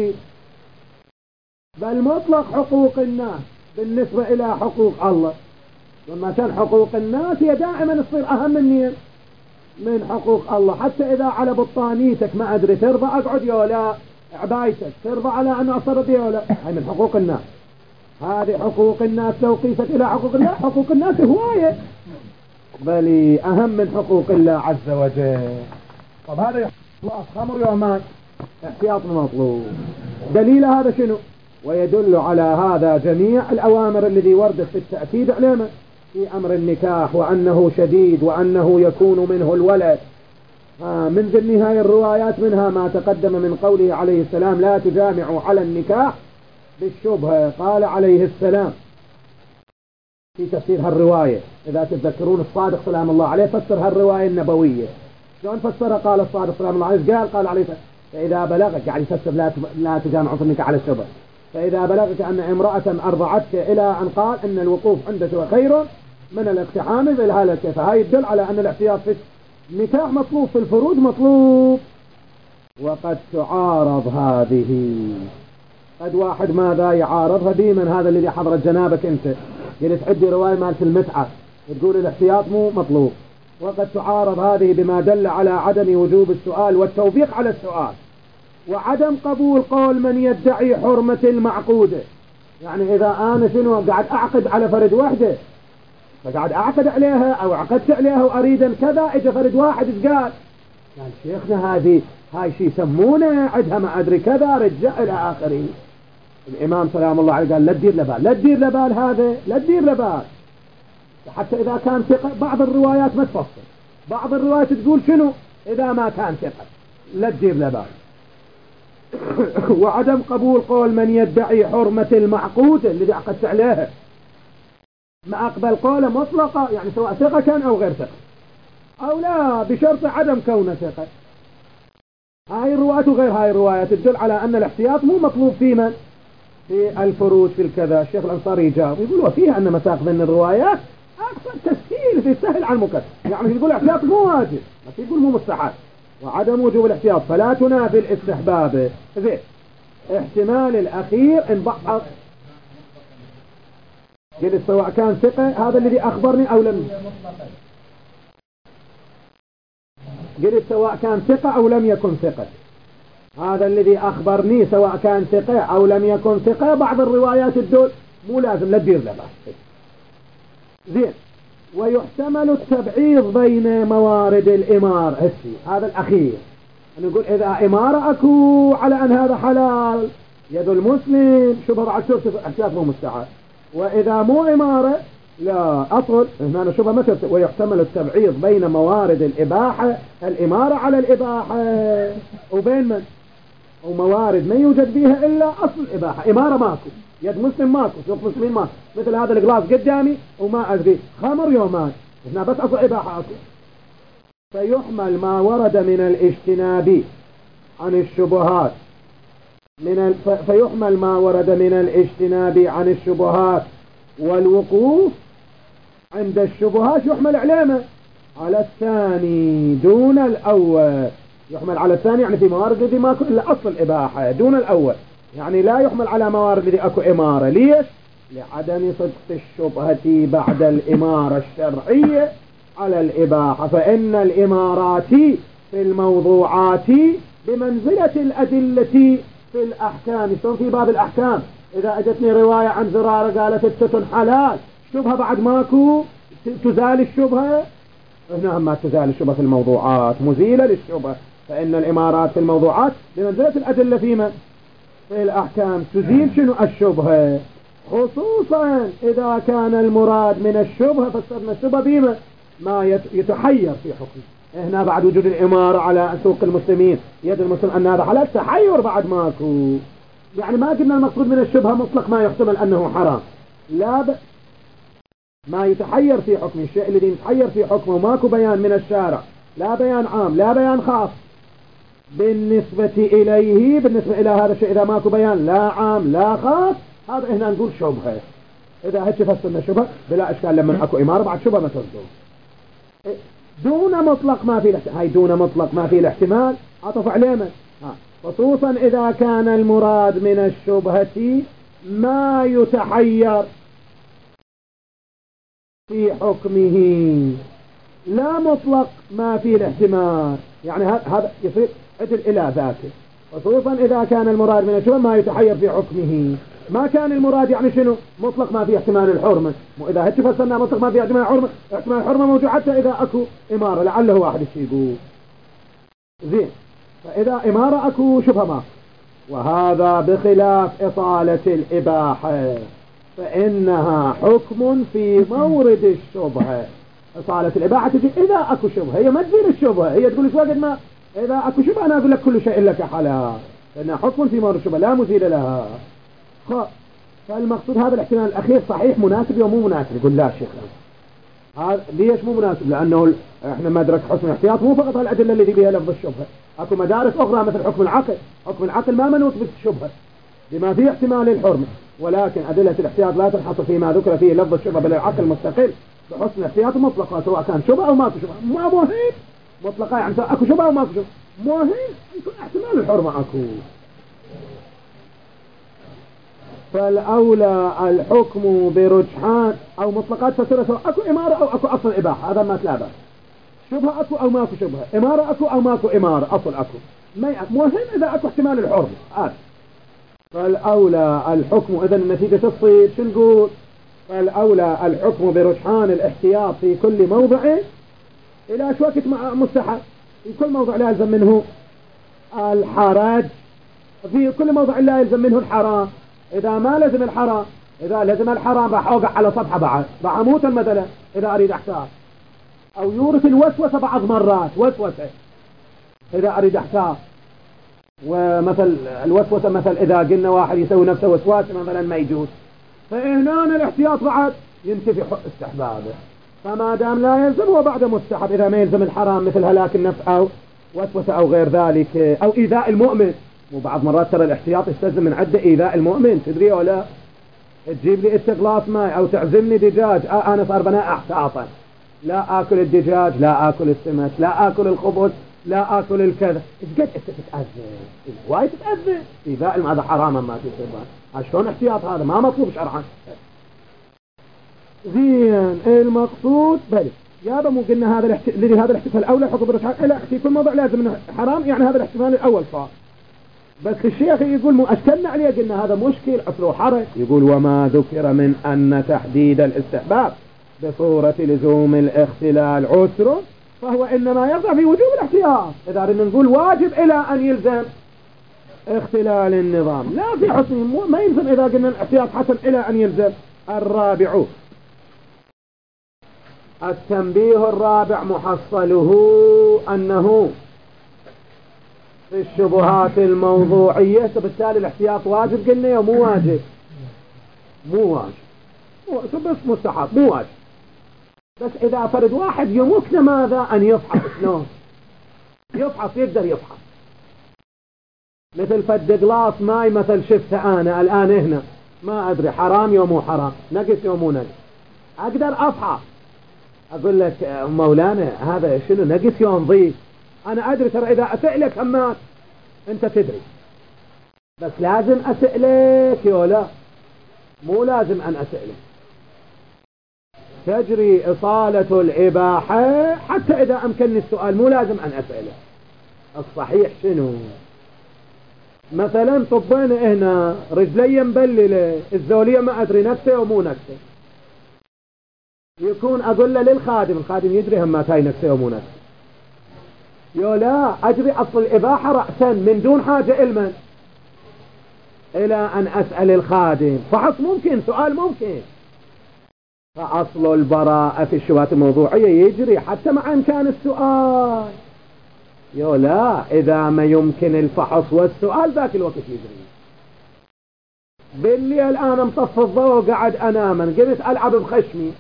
بل مطلق حقوق الناس بالنسبة الى حقوق الله، لما كان حقوق الناس هي دائما تصير أهم من من حقوق الله. حتى إذا على بطانيتك ما أدري ترضى أقعد يولا، عبايتك ترضى على أن أصرد يولا، هاي من حقوق الناس. هذه حقوق الناس لو قيست إلى حقوق الله، حقوق الناس هواية بل أهم من حقوق الله عز وجل. طب هذا يحصل خمر يومان احتياط مطلوب. دليل هذا شنو؟ ويدل على هذا جميع الأوامر الذي وردت في التأكيد علينا في أمر النكاح، وأنه شديد وأنه يكون منه الولد. آه من ضمن هاي الروايات منها ما تقدم من قوله عليه السلام لا تجامعوا على النكاح بالشبهة. قال عليه السلام في تفسير هالرواية. إذا تتذكرون الصادق سلام الله عليه فسر هالرواية النبوية. شلون فسرها؟ قال الصادق سلام الله عليه قال قال عليه فإذا بلغك، يعني يفسر لا لا تجامعوا في النكاح على الشبه، فإذا بلغك أن امرأة أرضعتك إلى أن قال إن الوقوف عند شبه خير من الاقتحام بالهلكة، فهاي يدل على أن الاحتياط في النكاح مطلوب، في الفروج مطلوب. وقد تعارض هذه، قد واحد ماذا يعارضها ديما، هذا الذي حضرت جنابك أنت قلت عندي رواية مالت المتعة تقول الاحتياط مو مطلوب، وقد تعارض هذه بما دل على عدم وجوب السؤال والتوبيخ على السؤال، وعدم قبول قول من يدعي حرمة المعقودة. يعني إذا أنا شنو قاعد أعقد على فرد وحده، فقاعد أعقد عليها أو عقدت عليها وأريد كذا، إجا فرد واحد قال يعني شيخنا هذه هاي شي يسمونه عدها ما أدري كذا رجع إلى آخره. الإمام سلام الله عليه قال لا تدير لبال، لا تدير لبال هذا، لا تدير لبال. حتى إذا كان ثقة، بعض الروايات ما تفصل، بعض الروايات تقول شنو إذا ما كان ثقة لا تدير لبال. وعدم قبول قول من يدعي حرمة المعقودة اللي عقدت عليها، ما أقبل قوله مطلقة، يعني سواء ثقة كان أو غير ثقة، أو لا بشرط عدم كونه ثقة. هاي الروايات وغير هاي الروايات تدل على أن الاحتياط مو مطلوب في من؟ في الفروج في الكذا. الشيخ الأنصاري يجاوب يقول وفيها أن مساق ذن الروايات أكثر تسهيل في السهل عن المكثر، يعني يقول الاحتياط مو واجب، بس يقول مو مستحب. وعدم وجوب الاحتياط فلا تنافي الاستحباب. زين، احتمال الأخير إن بعض قلت سواء كان ثقة، هذا الذي أخبرني أو لم قلت سواء كان ثقة أو لم يكن ثقة، هذا الذي أخبرني سواء كان ثقة أو لم يكن ثقة. بعض الروايات الدول مو لازم لا تدير لباس. زين، ويحتمل التبعيض بين موارد الإمارة. هسي هذا الأخير نقول إذا إمارة أكو على أن هذا حلال يد المسلم شبه بعد ترتفع احتياط مو مستعار، وإذا مو إمارة لا أصل هنا شبه ما ترتفع. ويحتمل التبعيض بين موارد الإباحة، الإمارة على الإباحة، وبين من وموارد ما يوجد فيها إلا أصل الإباحة. إمارة ماكو، يد مسلم ماكو، سوق مسلمين ماكو، مثل هذا الغلاس قدامي وما أدري خمر يومان، هنا بس أصل إباحة أكو. فيحمل ما ورد من الاجتناب عن الشبهات من ال... فيحمل ما ورد من الاجتناب عن الشبهات والوقوف عند الشبهات، يحمل علامة على الثاني دون الأول. يحمل على الثاني يعني في موارد الذي ماكو إلا أصل الإباحة دون الأول، يعني لا يحمل على موارد الذي أكو إمارة. ليش؟ لعدم صدق الشبهة بعد الإمارة الشرعية على الإباحة، فإن الإمارات في الموضوعات بمنزلة الأدلة في الأحكام. يكون في باب الأحكام إذا أجتني رواية عن زرارة قالت التتن حلال، شبهة بعد ماكو تزال الشبهة. هنا ما تزال الشبهة في الموضوعات، مزيلة للشبهة، فإن الإمارات في الموضوعات بمنزلة الأدلة فيما في الأحكام تزيل شنو الشبهة، خصوصا إذا كان المراد من الشبهة فسرنا الشبهة بما ما يتحير في حكم. هنا بعد وجود الإمارة على سوق المسلمين يد المسلم أن هذا حلال، تحير بعد ماكو. يعني ما قلنا المقصود من الشبهة مطلق ما يحتمل أنه حرام، لا ب... ما يتحير في حكم الشيء الذي يتحير في حكمه ماكو بيان من الشارع، لا بيان عام لا بيان خاص بالنسبة إليه. بالنسبة إلى هذا الشيء إذا ماكو بيان لا عام لا خاص، هذا هنا نقول شبهة. إذا هيك فسرنا شبهة بلا إشكال. لما أكو إمارة بعد شبهة ما تردون دون مطلق ما في الاحتمال. هاي دون مطلق ما في الاحتمال عطف علينا، خصوصا إذا كان المراد من الشبهة ما يتحير في حكمه لا مطلق ما في الاحتمال. يعني هذا يصير عدل إلى ذاته، خصوصا إذا كان المراد من الشبهة ما يتحير في حكمه. ما كان المراد يعني شنو مطلق ما في احتمال الحرمة، وإذا هيك فسرنا مطلق ما في احتمال الحرمة، احتمال الحرمة موجود حتى إذا أكو إمارة، لعله واحد الشيء يقول زين. فإذا إمارة أكو شبهة ما، وهذا بخلاف إطالة الإباحة فإنها حكم في مورد الشبهة. إطالة الإباحة تجي إذا أكو شبهة، هي ما تزيل الشبهة، هي تقول شو قد ما إذا أكو شبهة أنا أقول لك كل شيء لك حلال، لأنها حكم في مورد الشبهة لا مزيل لها. فالمقصود هذا الاحتمال الأخير صحيح مناسب أو مو مناسب؟ يقول لا شيخ هذا ليش مو مناسب؟ لأنه احنا مدرك حسن الاحتياط مو فقط الأدلة التي بها لفظ الشبهة، اكو مدارس أخرى مثل حكم العقل. حكم العقل ما منوط بالشبهة بما فيه احتمال للحرمة، ولكن أدلة الاحتياط لا تنحصر فيما ذكر فيه لفظ الشبهة، بل العقل مستقل بحسن الاحتياط مطلقة، سواء كان شبهة أو ما في شبهة. ما مهم مطلقة يعني اكو شبهة أو ما في شبهة، مهم يكون احتمال الحرمة اكو. فالأولى الحكم برجحان أو مطلقات فسرة، سواء أكو إمارة أو أكو أصل إباحة، هذا ما تلابس. شبهة أكو أو ماكو شبهة، إمارة أكو أو ماكو إمارة، أصل أكو، ما مهم إذا أكو احتمال الحرمة هذا. فالأولى الحكم، إذا النتيجة تصير شو نقول؟ فالأولى الحكم برجحان الاحتياط في كل موضع إلى شو وقت مع مستحب، في كل موضع لا يلزم منه الحرج، في كل موضع لا يلزم منه الحرام. إذا ما لزم الحرام، إذا لزم الحرام راح أوقع على صفحة بعد، راح أموت المثلا إذا أريد أحتاط، أو يورث الوسوسة بعض مرات وسوسة إذا أريد أحتاط. ومثل الوسوسة مثل إذا قلنا واحد يسوي نفسه وسواس مثلا ما يجوز، فهنا الاحتياط بعد ينتفي استحبابه. فما دام لا يلزم وبعد مستحب إذا ما يلزم الحرام مثل هلاك النفس أو وسوسة أو غير ذلك، أو إيذاء المؤمن. وبعض مرات ترى الاحتياط يستلزم من عدة إيذاء المؤمن، تدري ولا؟ تجيب لي انت غلاس ماء أو تعزمني دجاج، آه أنا صار بناء احتياطا، لا آكل الدجاج، لا آكل السمك، لا آكل الخبز، لا آكل الكذا. إيش قد أنت تتأذى؟ وايد تتأذى. إيذاء هذا حراما ما في سبب. شلون احتياط هذا؟ ما مطلوب شرعا. زين المقصود بلي يابا مو قلنا هذا الاحتمال الذي هذا الاحتمال الأولى حكم بالرجحان، لا في كل موضوع لازم منه حرام، يعني هذا الاحتمال الأول صار. بس الشيخ يقول مو أشكلنا عليه، قلنا هذا مشكل عسر حرج. يقول وما ذكر من أن تحديد الاستحباب بصورة لزوم الاختلال عسر، فهو إنما يقع في وجوب الاحتياط. إذا أردنا نقول واجب إلى أن يلزم اختلال النظام، لا في حسن ما يلزم إذا قلنا الاحتياط حسن إلى أن يلزم. الرابع التنبيه الرابع محصله أنه في الشبهات الموضوعية، فبالتالي الاحتياط واجب قلنا يا مو واجب؟ مو واجب، بس مستحب مو واجب. بس إذا فرد واحد يمكن ماذا؟ أن يفحص. شلون يفحص؟ يقدر يفحص مثل فد جلاس ماي مثل شفته أنا الآن هنا ما أدري حرام يوم مو حرام، نقص يوم مو نقص، أقدر أفحص أقول لك مولانا هذا شنو نقص يوم ضيف، أنا أدري ترى إذا أسألك همات أنت تدري، بس لازم أسألك يولا مو لازم أن أسألك. تجري إصالة الإباحة حتى إذا أمكنني السؤال، مو لازم أن أسأله. الصحيح شنو؟ مثلا طبين هنا رجلي مبللة، الزولية ما أدري نفسه ومو نفسه، يكون أقول له للخادم، الخادم يدري همات هاي نفسه ومو نفسه. يو لا أجري أصل الإباحة رأسا من دون حاجة علما إلى أن أسأل الخادم. فحص ممكن، سؤال ممكن. فأصل البراءة في الشبهات الموضوعية يجري حتى مع إمكان السؤال. يو لا إذا ما يمكن الفحص والسؤال ذاك الوقت يجري. بالليل أنا مطفي الضوء وقعد أنام، قلت ألعب بخشمي،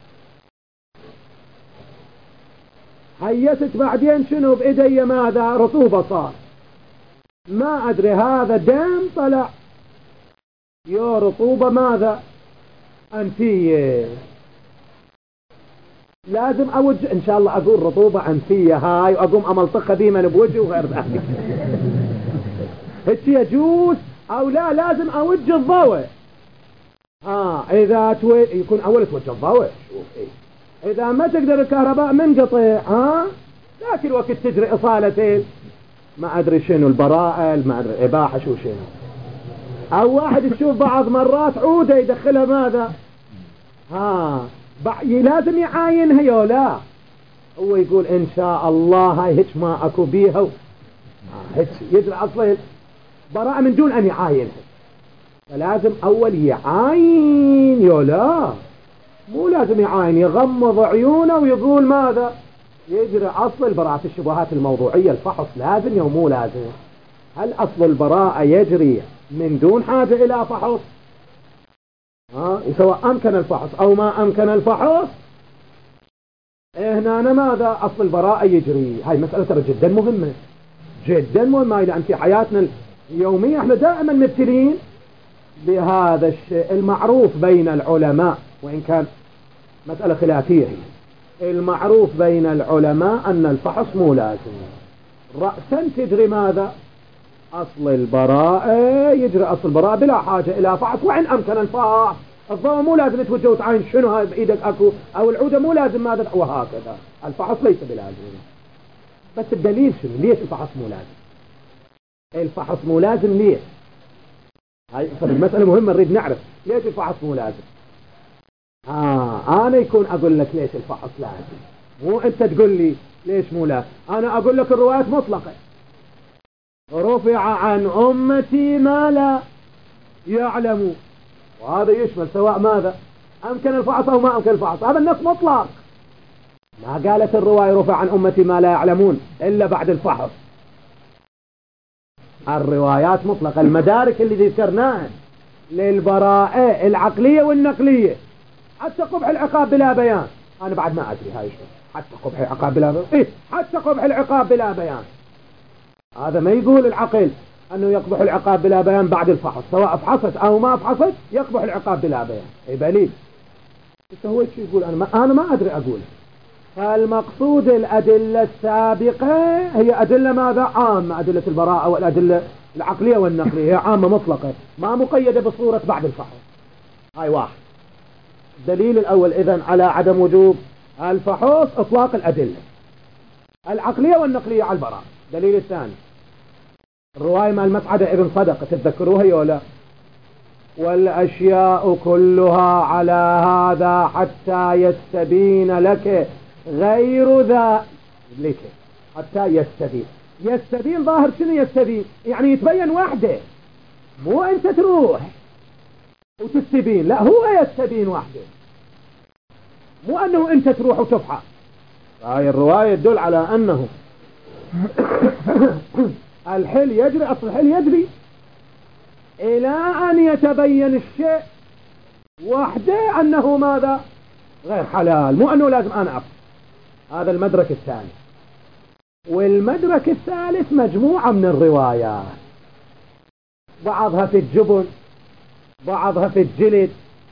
هيست بعدين شنو بإيدي؟ ماذا؟ رطوبة صار، ما أدري هذا دم طلع، يو رطوبة ماذا؟ أنفية، لازم أوجه إن شاء الله أقول رطوبة أنفية هاي وأقوم أملطقها ديما بوجهي وغير ذلك. هيك يجوز أو لا؟ لازم أوجه الضوء. ها إذا توي يكون أول توجه الضوء، شوف إيه إذا ما تقدر الكهرباء منقطع، ها ذاك الوقت تجري إصالة ما أدري شنو البراءة، ما أدري إباحة شو شنو. أو واحد تشوف بعض مرات عودة يدخلها ماذا؟ ها لازم يعاينها يو لا؟ هو يقول إن شاء الله هاي هيك ما أكو بيها، هيك يجري أصلا براءة من دون أن يعاينها. فلازم أول يعاين يو لا؟ مو لازم يعاين، يغمض عيونه ويقول ماذا؟ يجري أصل البراءة في الشبهات الموضوعية. الفحص لازم يو مو لازم؟ هل أصل البراءة يجري من دون حاجة إلى فحص؟ سواء أمكن الفحص أو ما أمكن الفحص. هنا أنا ماذا أصل البراءة يجري. هاي مسألة ترى جدا مهمة جدا مهمة، لأن في حياتنا اليومية احنا دائما مبتلين بهذا الشيء المعروف بين العلماء، وإن كان مسألة خلافية هي. المعروف بين العلماء أن الفحص مو لازم، رأسا تجري ماذا أصل البراءة، يجري أصل البراءة بلا حاجة إلى فحص، وإن أمكن الفحص. الضوء مو لازم توجه وتعاين شنو هاي بإيدك أكو، أو العودة مو لازم ماذا، وهكذا. الفحص ليس بلازم. بس الدليل شنو؟ ليش الفحص مو لازم؟ الفحص مو لازم ليش؟ هاي المسألة مهمة، نريد نعرف ليش الفحص مو لازم. آه أنا يكون أقول لك ليش الفحص لازم، مو أنت تقول لي ليش مو لازم. أنا أقول لك الروايات مطلقة، رفع عن أمتي ما لا يعلموا، وهذا يشمل سواء ماذا أمكن الفحص أو ما أمكن الفحص. هذا النص مطلق، ما قالت الرواية رفع عن أمتي ما لا يعلمون إلا بعد الفحص. الروايات مطلقة. المدارك اللي ذكرناها للبراءة العقلية والنقلية، حتى قبح العقاب بلا بيان. أنا بعد ما أدري هاي شو حتى قبح العقاب بلا بيان. إيه حتى قبح العقاب بلا بيان. هذا ما يقول العقل أنه يقبح العقاب بلا بيان بعد الفحص، سواء فحصت أو ما فحصت يقبح العقاب بلا بيان. إيه بليل هو شو يقول. أنا ما أنا ما أدري أقول. فالمقصود الأدلة السابقة هي أدلة ماذا عامة، أدلة البراءة والأدلة العقلية والنقلية هي عامة مطلقة، ما مقيدة بصورة بعد الفحص. هاي واحد. الدليل الأول إذن على عدم وجوب الفحص إطلاق الأدلة العقلية والنقلية على البراءة. الدليل الثاني الرواية مع المسعدة ابن صدقة، تتذكروها يولا؟ والأشياء كلها على هذا حتى يستبين لك غير ذا لك، حتى يستبين. يستبين ظاهر شنو يستبين؟ يعني يتبين وحده، مو أنت تروح وتستبين، لا هو يستبين وحده، مو أنه أنت تروح وتفحص. هاي الرواية تدل على أنه الحل يجري، أصل الحل يجري إلى أن يتبين الشيء وحده أنه ماذا غير حلال، مو أنه لازم أنا أفحص. هذا المدرك الثاني. والمدرك الثالث مجموعة من الروايات، بعضها في الجبن، بعضها في الجلد.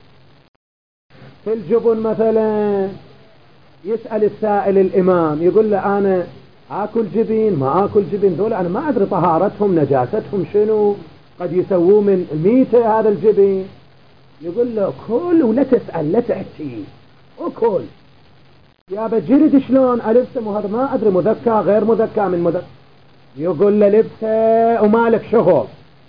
في الجبن مثلا يسأل السائل الإمام يقول له أنا آكل جبين ما آكل جبين، دول أنا ما أدري طهارتهم نجاستهم شنو، قد يسووه من ميتة هذا الجبين. يقول له كل ولا تسأل لا تحكي وكل. يا بجلد شلون ألبسه، وهذا ما أدري مذكى غير مذكى من مذكى. يقول له لبسه ومالك شغل.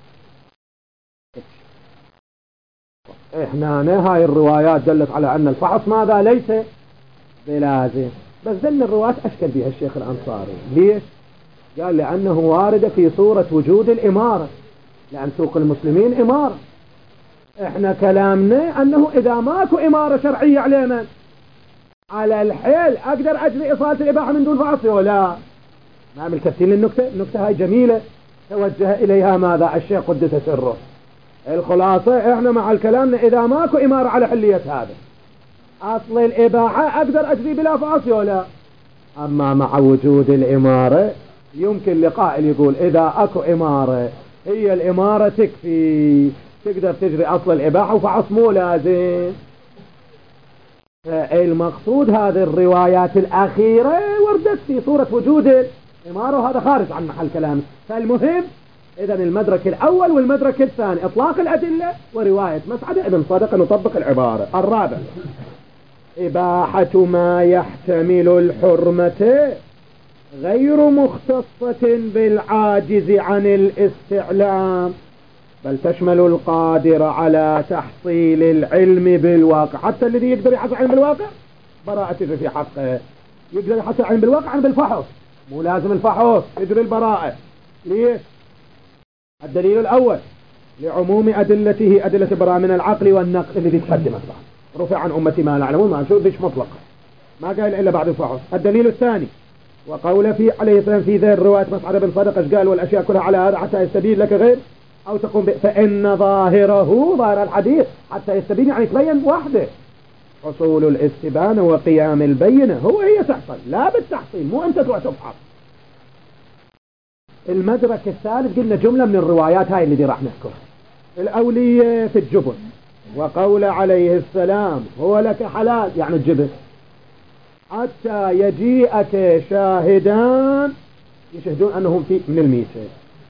احنا هاي الروايات دلت على أن الفحص ماذا ليس بلازم، بس دل الروايات أشكل بها الشيخ الأنصاري. ليش؟ قال لأنه واردة في صورة وجود الإمارة، لأن سوق المسلمين إمارة. احنا كلامنا أنه إذا ماكو إمارة شرعية علينا على الحيل أقدر أجري إصالة الإباحة من دون فحص ولا نعمل تفسير للنكتة. النكتة هاي جميلة توجه إليها ماذا الشيخ قدس سره. الخلاصة احنا مع الكلام إذا ماكو إمارة على حلية هذا أصل الإباحة أقدر أجري بلا فحص ولا. أما مع وجود الإمارة يمكن لقائل يقول إذا أكو إمارة هي الإمارة تكفي، تقدر تجري أصل الإباحة وفحص مو لازم. المقصود هذه الروايات الأخيرة وردت في صورة وجود الإمارة، وهذا خارج عن محل كلام. فالمهم إذن المدرك الأول والمدرك الثاني إطلاق الأدلة ورواية مسعدة ابن صدقة نطبق العبارة. الرابع إباحة ما يحتمل الحرمة غير مختصة بالعاجز عن الاستعلام، بل تشمل القادر على تحصيل العلم بالواقع. حتى الذي يقدر يحصل علم بالواقع براءة تجري في حقه، يقدر يحصل علم بالواقع عن بالفحص، مو لازم الفحص تجري البراءة. ليش؟ الدليل الأول لعموم أدلته أدلة براءة من العقل والنقل الذي تقدمت بعد. رفع عن أمتي ما لا يعلمون، ما نشوف ليش مطلقة ما قال إلا بعد الفحص. الدليل الثاني وقول في عليه السلام في ذي الرواية مسعد بن صدقة قال والأشياء كلها على هذا حتى يستبين لك غير أو تقوم ب... فإن ظاهره ظاهر الحديث حتى يستبين يعني تبين وحده. حصول الاستبانة وقيام البينة هو هي تحصل لا بالتحصيل، مو أنت تروح تفحص. المدرك الثالث قلنا جملة من الروايات هاي اللي دي راح نذكرها. الأولية في الجبن، وقول عليه السلام هو لك حلال يعني الجبن، حتى يجيئك شاهدان يشهدون أنهم في من الميتة.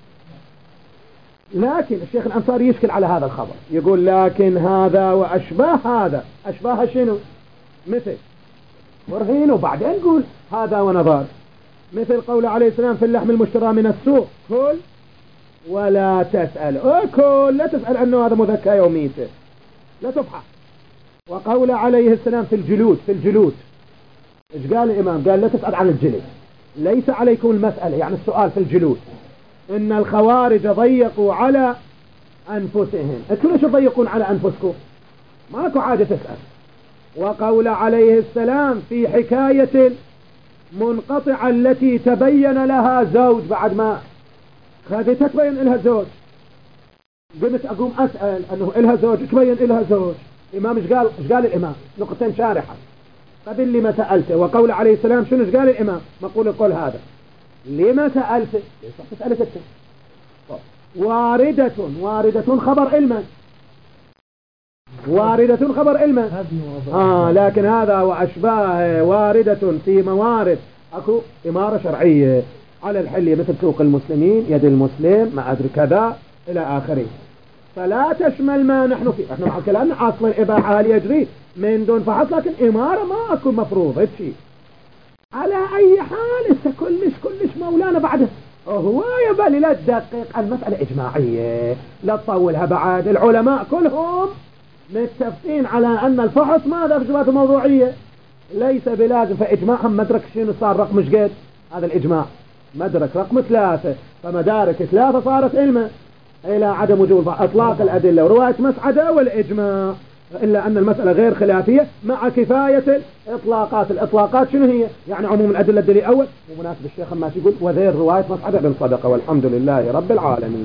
لكن الشيخ الأنصاري يشكل على هذا الخبر، يقول لكن هذا وأشباه هذا، أشباه شنو؟ مثل ورهين، وبعدين نقول هذا ونظار، مثل قول عليه السلام في اللحم المشترى من السوق كل ولا تسأل، كل لا تسأل أنه هذا مذكى أو ميتة، لا تفحص. وقول عليه السلام في الجلود، في الجلود إيش قال الإمام؟ قال لا تسأل عن الجلد، ليس عليكم المسألة يعني السؤال في الجلود، إن الخوارج ضيقوا على أنفسهم، أنتوا ليش تضيقون على أنفسكم؟ ماكو حاجة تسأل. وقول عليه السلام في حكاية منقطعة التي تبين لها زوج بعد ما خذتها تبين لها زوج، قمت أقوم أسأل أنه إلها زوج، تبين لها زوج، الإمام إيش قال؟ إيش قال الإمام؟ نقطتين شارحة قبل لما سألته. وقول عليه السلام شنو إيش قال الإمام؟ مقول القول هذا لما سألته؟ ليش تسألت أنت؟ واردة، واردة خبر علما، واردة خبر علما، آه لكن هذا وأشباه واردة في موارد، أكو إمارة شرعية على الحلية مثل سوق المسلمين، يد المسلم، ما أدري كذا إلى آخره، فلا تشمل ما نحن فيه. احنا مع كلامنا أصل الإباحة هل يجري من دون فحص، لكن إمارة ما أكو مفروض هالشيء. على أي حال إنت كلش كلش مولانا بعده هو يبالي لا تدقق، المسألة إجماعية لا تطولها بعد، العلماء كلهم متفقين على أن الفحص ماذا في جبهة موضوعية ليس بلازم، فإجماعهم مدرك شنو صار رقم مش قد هذا الإجماع مدرك رقم ثلاثة، فمدارك ثلاثة صارت علما إلى عدم وجود إطلاق الأدلة ورواية مسعدة والإجماع، إلا أن المسألة غير خلافية مع كفاية الإطلاقات. الإطلاقات شنو هي؟ يعني عموم الأدلة الدليل الأول ومناسب الشيخ ما يقول وذير رواية مسعدة بن صدقة، والحمد لله رب العالمين.